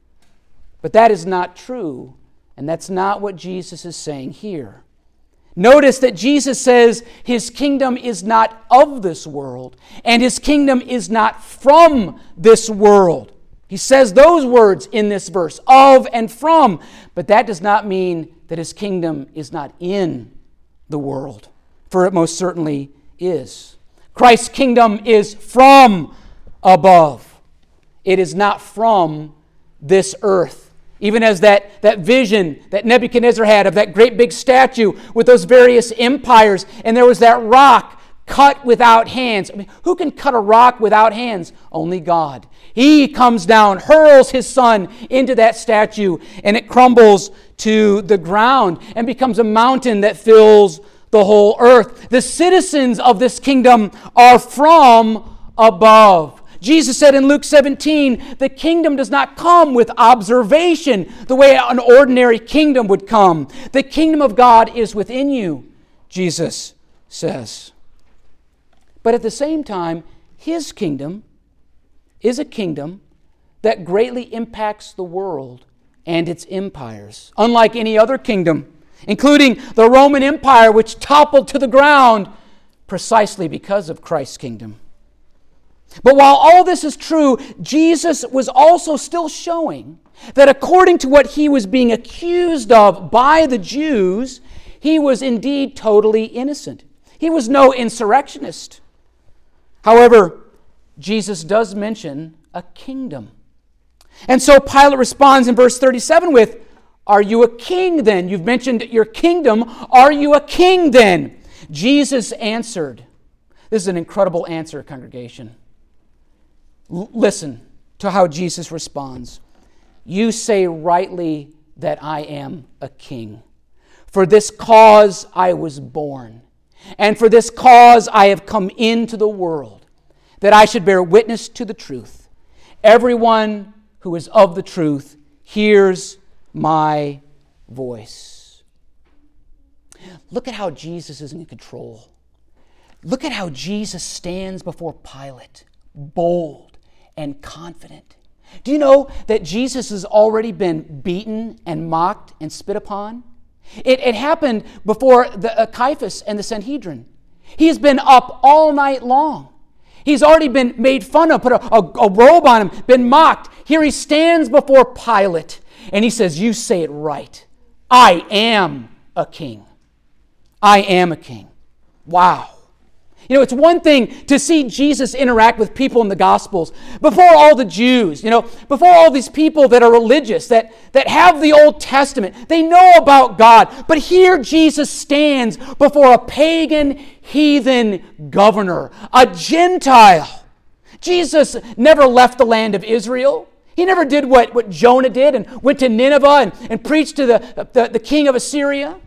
But that is not true, and that's not what Jesus is saying here. Notice that Jesus says his kingdom is not of this world, and his kingdom is not from this world. He says those words in this verse, of and from, but that does not mean that his kingdom is not in the world, for it most certainly is. Christ's kingdom is from above. It is not from this earth. Even as that, that vision that Nebuchadnezzar had of that great big statue with those various empires, and there was that rock cut without hands. I mean, who can cut a rock without hands? Only God. He comes down, hurls his son into that statue, and it crumbles to the ground and becomes a mountain that fills the whole earth. The citizens of this kingdom are from above. Jesus said in Luke seventeen, the kingdom does not come with observation the way an ordinary kingdom would come. The kingdom of God is within you, Jesus says. But at the same time, his kingdom is a kingdom that greatly impacts the world and its empires, unlike any other kingdom, including the Roman Empire, which toppled to the ground precisely because of Christ's kingdom. But while all this is true, Jesus was also still showing that according to what he was being accused of by the Jews, he was indeed totally innocent. He was no insurrectionist. However, Jesus does mention a kingdom. And so Pilate responds in verse thirty-seven with, are you a king then? You've mentioned your kingdom. Are you a king then? Jesus answered. This is an incredible answer, congregation. Listen to how Jesus responds. You say rightly that I am a king. For this cause I was born, and for this cause I have come into the world, that I should bear witness to the truth. Everyone who is of the truth hears my voice. Look at how Jesus is in control. Look at how Jesus stands before Pilate, bold and confident. Do you know that Jesus has already been beaten and mocked and spit upon? It, it happened before the, uh, Caiaphas and the Sanhedrin. He's been up all night long. He's already been made fun of, put a, a, a robe on him, been mocked. Here he stands before Pilate and he says, you say it right. I am a king. I am a king. Wow. You know, it's one thing to see Jesus interact with people in the Gospels before all the Jews, you know, before all these people that are religious, that, that have the Old Testament. They know about God. But here Jesus stands before a pagan, heathen governor, a Gentile. Jesus never left the land of Israel. He never did what, what Jonah did and went to Nineveh and, and preached to the, the, the king of Assyria.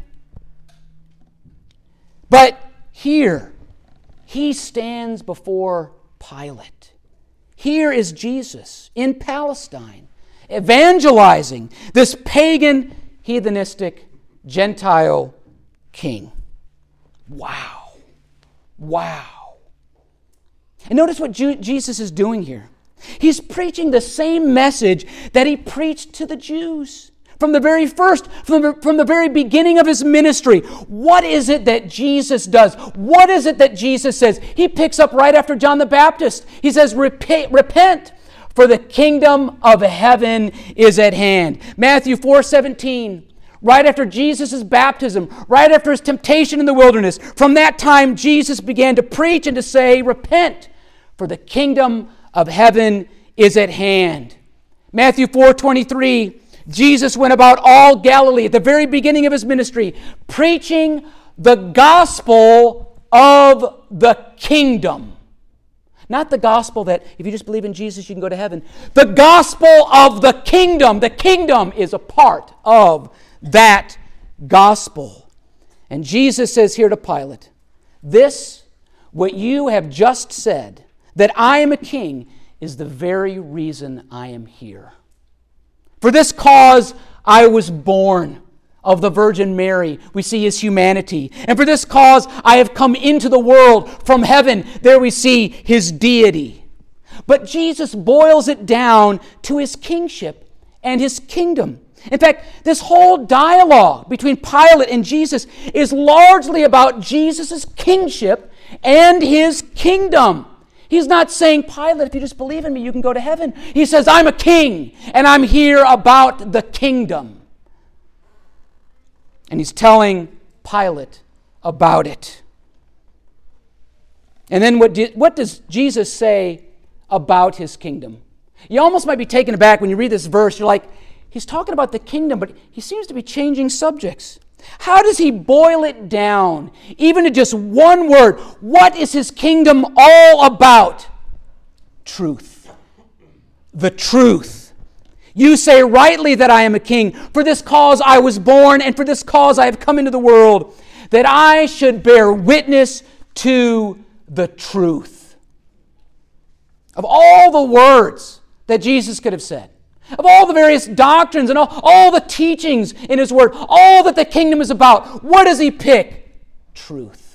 But here, he stands before Pilate. Here is Jesus in Palestine, evangelizing this pagan, heathenistic, Gentile king. Wow. Wow. And notice what Ju- Jesus is doing here. He's preaching the same message that he preached to the Jews. From the very first, from the, from the very beginning of his ministry, what is it that Jesus does? What is it that Jesus says? He picks up right after John the Baptist. He says, repent, repent, for the kingdom of heaven is at hand. Matthew four seventeen, right after Jesus' baptism, right after his temptation in the wilderness. From that time, Jesus began to preach and to say, repent, for the kingdom of heaven is at hand. Matthew four twenty-three, Jesus went about all Galilee at the very beginning of his ministry, preaching the gospel of the kingdom. Not the gospel that if you just believe in Jesus, you can go to heaven. The gospel of the kingdom. The kingdom is a part of that gospel. And Jesus says here to Pilate, this, what you have just said, that I am a king, is the very reason I am here. For this cause I was born of the Virgin Mary. We see his humanity. And for this cause I have come into the world from heaven. There we see his deity. But Jesus boils it down to his kingship and his kingdom. In fact, this whole dialogue between Pilate and Jesus is largely about Jesus' kingship and his kingdom. He's not saying, Pilate, if you just believe in me, you can go to heaven. He says, I'm a king, and I'm here about the kingdom. And he's telling Pilate about it. And then what, did, what does Jesus say about his kingdom? You almost might be taken aback when you read this verse. You're like, he's talking about the kingdom, but he seems to be changing subjects. How does he boil it down, even to just one word? What is his kingdom all about? Truth. The truth. You say rightly that I am a king. For this cause I was born, and for this cause I have come into the world, that I should bear witness to the truth. Of all the words that Jesus could have said, of all the various doctrines and all, all the teachings in his word, all that the kingdom is about, what does he pick? Truth.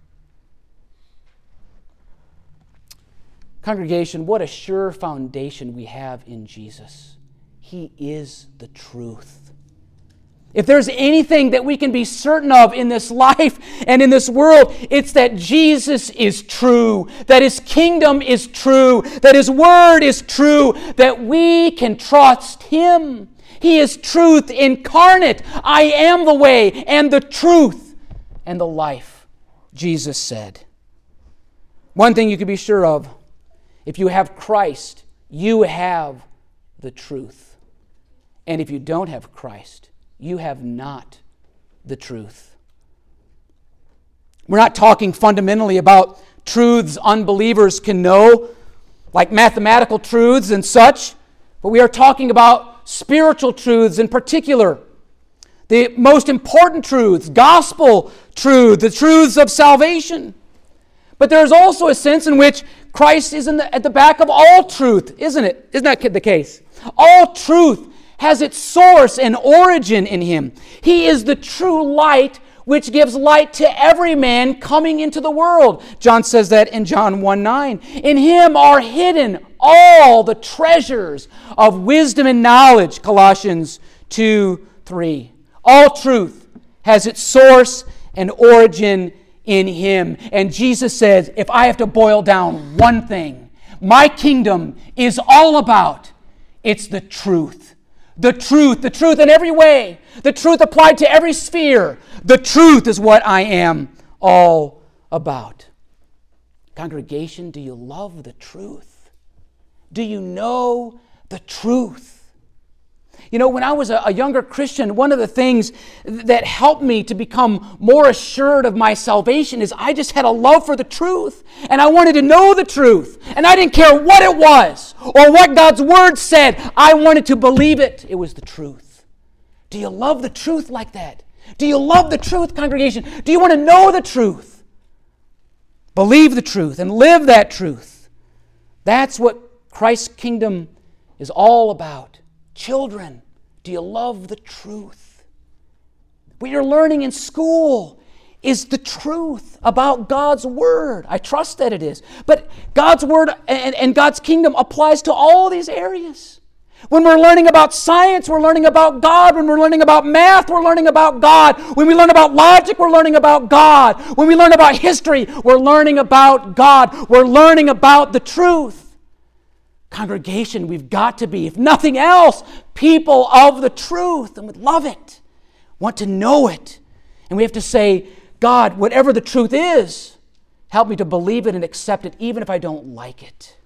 Congregation, what a sure foundation we have in Jesus. He is the truth. If there's anything that we can be certain of in this life and in this world, it's that Jesus is true, that his kingdom is true, that his word is true, that we can trust him. He is truth incarnate. I am the way and the truth and the life, Jesus said. One thing you can be sure of, if you have Christ, you have the truth. And if you don't have Christ, you have not the truth. We're not talking fundamentally about truths unbelievers can know, like mathematical truths and such, but we are talking about spiritual truths in particular. The most important truths, gospel truths, the truths of salvation. But there is also a sense in which Christ is in the, at the back of all truth, isn't it? Isn't that the case? All truth has its source and origin in him. He is the true light which gives light to every man coming into the world. John says that in John one nine. In him are hidden all the treasures of wisdom and knowledge, Colossians two three. All truth has its source and origin in him. And Jesus says, if I have to boil down one thing, my kingdom is all about, it's the truth. The truth, the truth in every way. The truth applied to every sphere. The truth is what I am all about. Congregation, do you love the truth? Do you know the truth? You know, when I was a, a younger Christian, one of the things that helped me to become more assured of my salvation is I just had a love for the truth. And I wanted to know the truth. And I didn't care what it was or what God's Word said. I wanted to believe it. It was the truth. Do you love the truth like that? Do you love the truth, congregation? Do you want to know the truth? Believe the truth and live that truth. That's what Christ's kingdom is all about. Children, do you love the truth? What you're learning in school is the truth about God's Word. I trust that it is. But God's Word and, and God's kingdom applies to all these areas. When we're learning about science, we're learning about God. When we're learning about math, we're learning about God. When we learn about logic, we're learning about God. When we learn about history, we're learning about God. We're learning about the truth. Congregation, we've got to be, if nothing else, people of the truth, and we love it. want to know it. And we have to say, God, whatever the truth is, help me to believe it and accept it, even if I don't like it.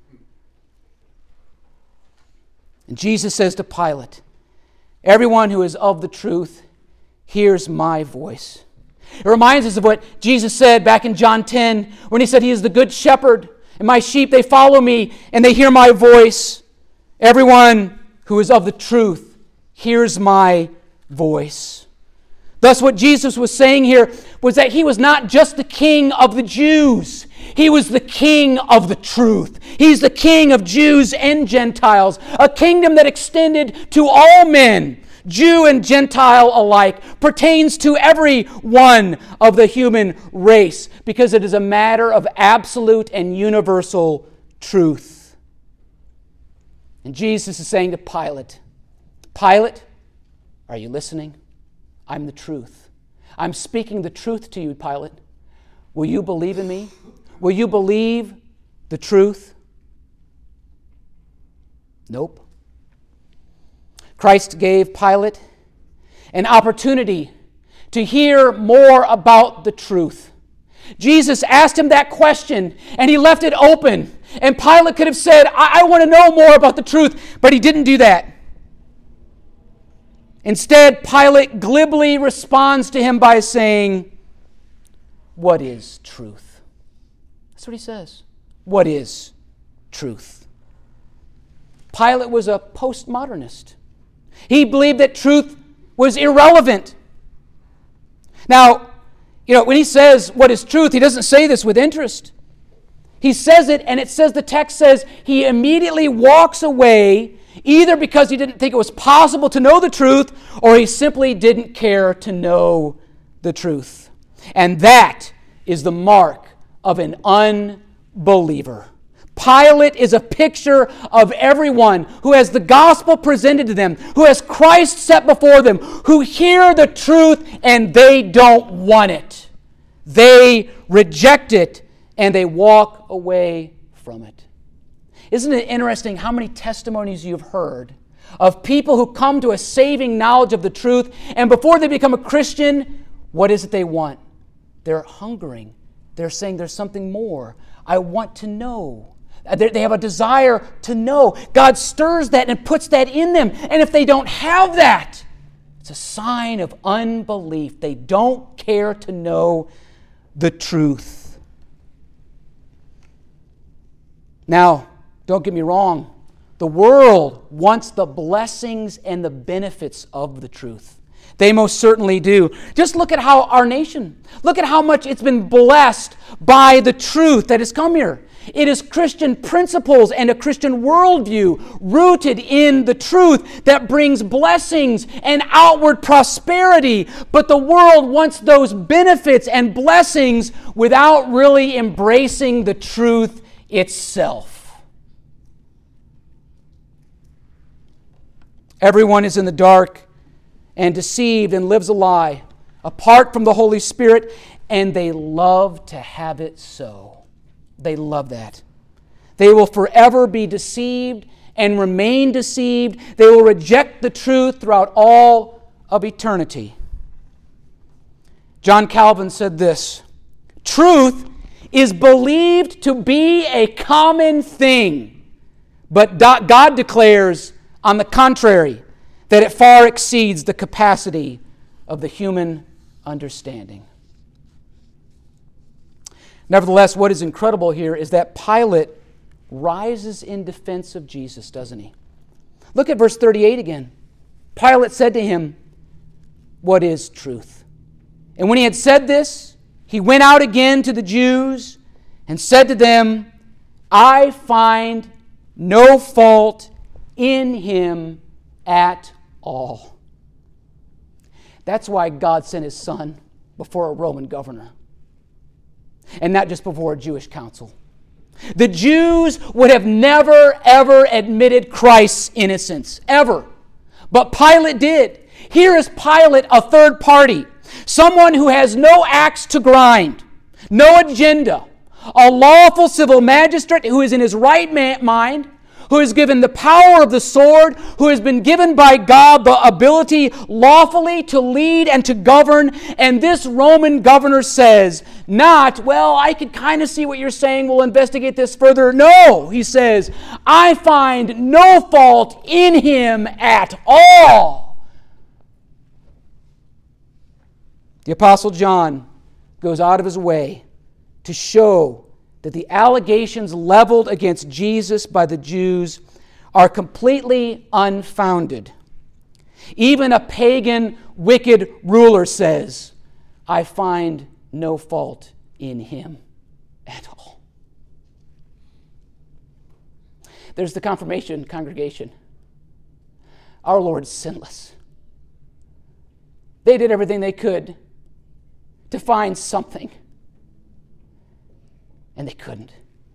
And Jesus says to Pilate, everyone who is of the truth hears my voice. It reminds us of what Jesus said back in John ten, when he said, he is the good shepherd, and my sheep, they follow me, and they hear my voice. Everyone who is of the truth hears my voice. Thus, what Jesus was saying here was that he was not just the king of the Jews. He was the king of the truth. He's the king of Jews and Gentiles, a kingdom that extended to all men, Jew and Gentile alike, pertains to every one of the human race, because it is a matter of absolute and universal truth. And Jesus is saying to Pilate, Pilate, are you listening? I'm the truth. I'm speaking the truth to you, Pilate. Will you believe in me? Will you believe the truth? Nope. Christ gave Pilate an opportunity to hear more about the truth. Jesus asked him that question, and he left it open. And Pilate could have said, I, I want to know more about the truth, but he didn't do that. Instead, Pilate glibly responds to him by saying, what is truth? That's what he says. What is truth? Pilate was a postmodernist. He believed that truth was irrelevant. Now, you know, when he says what is truth, he doesn't say this with interest. He says it, and it says, the text says, he immediately walks away, either because he didn't think it was possible to know the truth, or he simply didn't care to know the truth. And that is the mark of an unbeliever. Pilate is a picture of everyone who has the gospel presented to them, who has Christ set before them, who hear the truth and they don't want it. They reject it and they walk away from it. Isn't it interesting how many testimonies you've heard of people who come to a saving knowledge of the truth, and before they become a Christian, what is it they want? They're hungering. They're saying there's something more. I want to know. They have a desire to know. God stirs that and puts that in them. And if they don't have that, it's a sign of unbelief. They don't care to know the truth. Now, don't get me wrong. The world wants the blessings and the benefits of the truth. They most certainly do. Just look at how our nation, look at how much it's been blessed by the truth that has come here. It is Christian principles and a Christian worldview rooted in the truth that brings blessings and outward prosperity. But the world wants those benefits and blessings without really embracing the truth itself. Everyone is in the dark and deceived and lives a lie apart from the Holy Spirit, and they love to have it so. They love that. They will forever be deceived and remain deceived. They will reject the truth throughout all of eternity. John Calvin said this, "Truth is believed to be a common thing, but God declares, on the contrary, that it far exceeds the capacity of the human understanding." Nevertheless, what is incredible here is that Pilate rises in defense of Jesus, doesn't he? Look at verse thirty-eight again. Pilate said to him, "What is truth?" And when he had said this, he went out again to the Jews and said to them, "I find no fault in him at all." That's why God sent his son before a Roman governor, and not just before a Jewish council. The Jews would have never, ever admitted Christ's innocence, ever. But Pilate did. Here is Pilate, a third party, someone who has no axe to grind, no agenda, a lawful civil magistrate who is in his right mind, who is given the power of the sword, who has been given by God the ability lawfully to lead and to govern. And this Roman governor says, not, well, I could kind of see what you're saying, we'll investigate this further. No, he says, I find no fault in him at all. The Apostle John goes out of his way to show that the allegations leveled against Jesus by the Jews are completely unfounded. Even a pagan, wicked ruler says, I find no fault in him at all. There's the confirmation congregation. Our Lord's sinless. They did everything they could to find something, and they couldn't.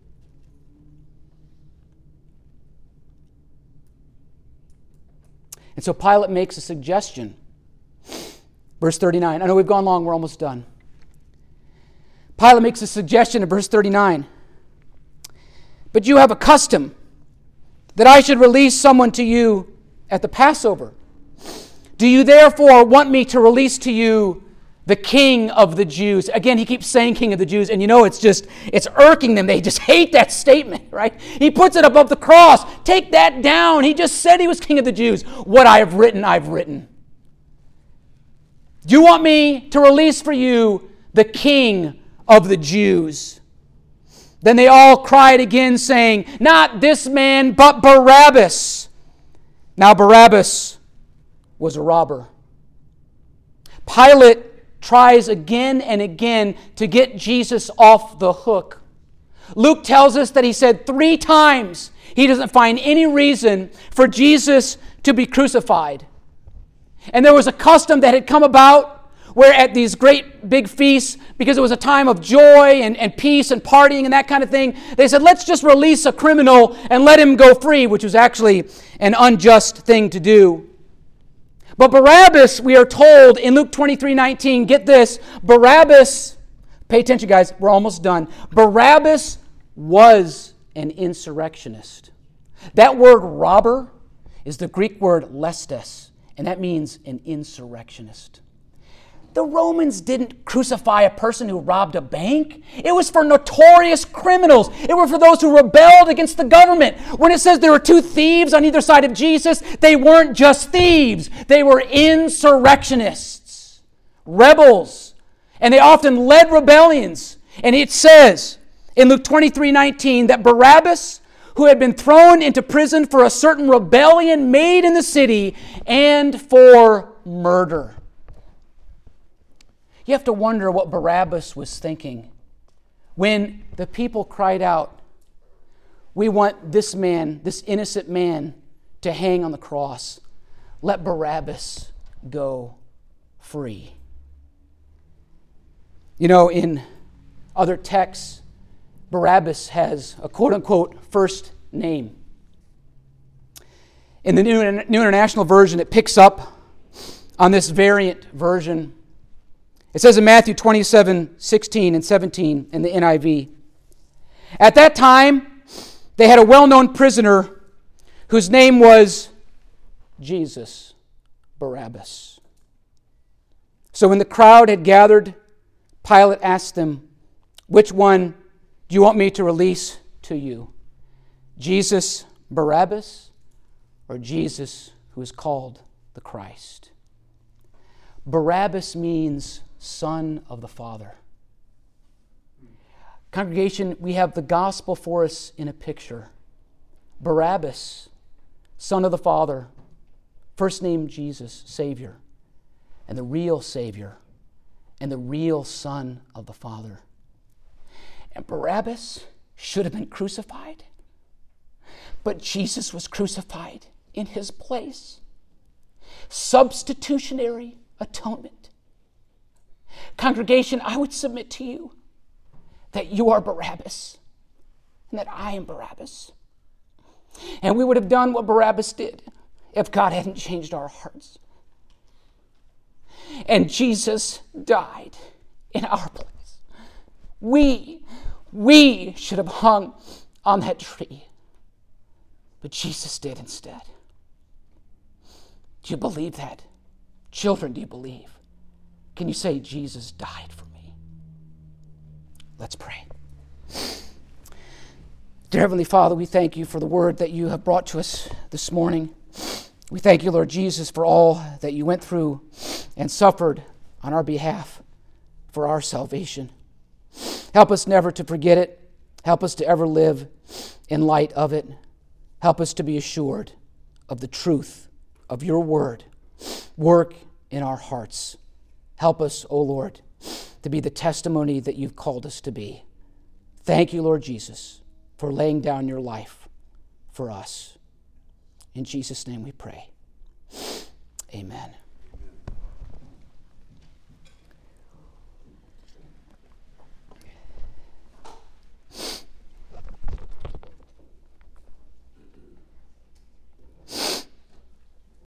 And so Pilate makes a suggestion. Verse thirty-nine. I know we've gone long, we're almost done. Pilate makes a suggestion in verse thirty-nine. But you have a custom that I should release someone to you at the Passover. Do you therefore want me to release to you the King of the Jews? Again, he keeps saying King of the Jews, and you know it's just, it's irking them. They just hate that statement, right? He puts it above the cross. Take that down. He just said he was King of the Jews. What I have written, I've written. Do you want me to release for you the King of the Jews? Then they all cried again, saying, not this man, but Barabbas. Now Barabbas was a robber. Pilate tries again and again to get Jesus off the hook. Luke tells us that he said three times he doesn't find any reason for Jesus to be crucified. And there was a custom that had come about where at these great big feasts, because it was a time of joy and, and peace and partying and that kind of thing, they said, let's just release a criminal and let him go free, which was actually an unjust thing to do. But Barabbas, we are told in Luke twenty-three nineteen, get this, Barabbas, pay attention guys, we're almost done. Barabbas was an insurrectionist. That word robber is the Greek word lestes, and that means an insurrectionist. The Romans didn't crucify a person who robbed a bank. It was for notorious criminals. It was for those who rebelled against the government. When it says there were two thieves on either side of Jesus, they weren't just thieves. They were insurrectionists, rebels, and they often led rebellions. And it says in Luke twenty-three nineteen that Barabbas, who had been thrown into prison for a certain rebellion made in the city and for murder. You have to wonder what Barabbas was thinking when the people cried out, we want this man, this innocent man, to hang on the cross. Let Barabbas go free. You know, in other texts, Barabbas has a quote-unquote first name. In the New, New International Version, it picks up on this variant version. It says in Matthew twenty-seven, sixteen and seventeen in the N I V, at that time, they had a well-known prisoner whose name was Jesus Barabbas. So when the crowd had gathered, Pilate asked them, which one do you want me to release to you? Jesus Barabbas or Jesus who is called the Christ? Barabbas means Son of the Father. Congregation, we have the gospel for us in a picture. Barabbas, Son of the Father, first name Jesus, Savior, and the real Savior, and the real Son of the Father. And Barabbas should have been crucified, but Jesus was crucified in his place. Substitutionary atonement. Congregation, I would submit to you that you are Barabbas and that I am Barabbas. And we would have done what Barabbas did if God hadn't changed our hearts. And Jesus died in our place. We, we should have hung on that tree. But Jesus did instead. Do you believe that? Children, do you believe? Can you say, Jesus died for me? Let's pray. Dear Heavenly Father, we thank you for the word that you have brought to us this morning. We thank you, Lord Jesus, for all that you went through and suffered on our behalf for our salvation. Help us never to forget it. Help us to ever live in light of it. Help us to be assured of the truth of your word. Work in our hearts. Help us, O Lord, to be the testimony that you've called us to be. Thank you, Lord Jesus, for laying down your life for us. In Jesus' name we pray. Amen.